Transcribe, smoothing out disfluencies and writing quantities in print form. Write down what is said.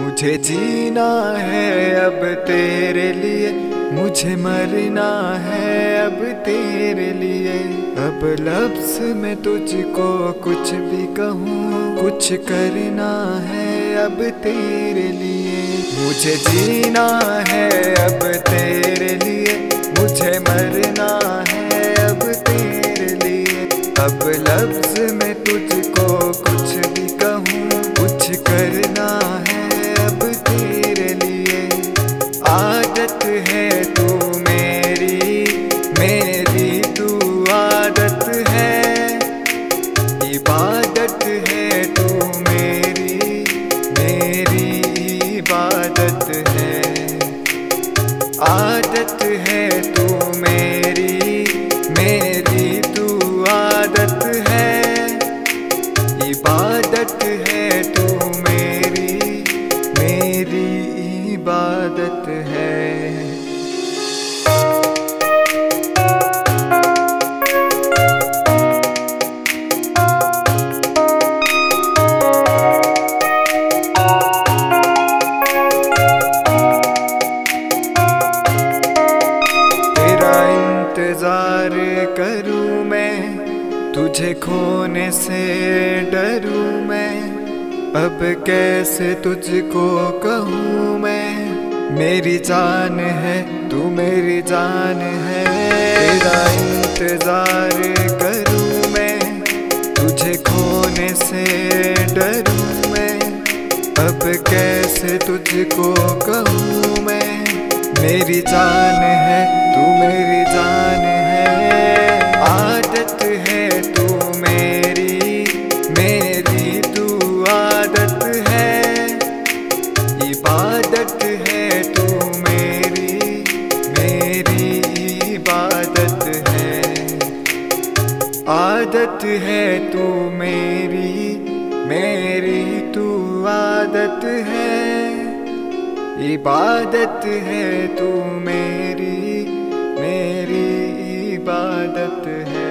मुझे जीना है अब तेरे लिए, मुझे मरना है अब तेरे लिए। अब लफ्ज़ में तुझको कुछ भी कहूँ, कुछ करना है अब तेरे लिए। मुझे जीना है अब तेरे लिए, मुझे मरना है अब तेरे लिए। अब लफ्ज़ में तुझको कुछ भी कहूँ, कुछ करना है अब तेरे लिए। आदत है तू मेरी, मेरी तू आदत है। इबादत है तू मेरी, मेरी इबादत है। आदत है तू मेरी, मेरी तू आदत है। इबादत है तू मेरी, मेरी इबादत है। तेरा इंतजार करूं मैं, तुझे खोने से डरूं मैं। अब कैसे तुझको कहूँ मैं, मेरी जान है तू मेरी जान है। तेरा इंतजार करूँ मैं, तुझे खोने से डरूं मैं। अब कैसे तुझको कहूँ मैं, मेरी जान है तू मेरी जान है। आदत है तू मेरी, मेरी तू आदत है। इबादत है तू मेरी, मेरी इबादत है। आदत है तू मेरी, मेरी तू आदत है। इबादत है तू मेरी, मेरी इबादत है।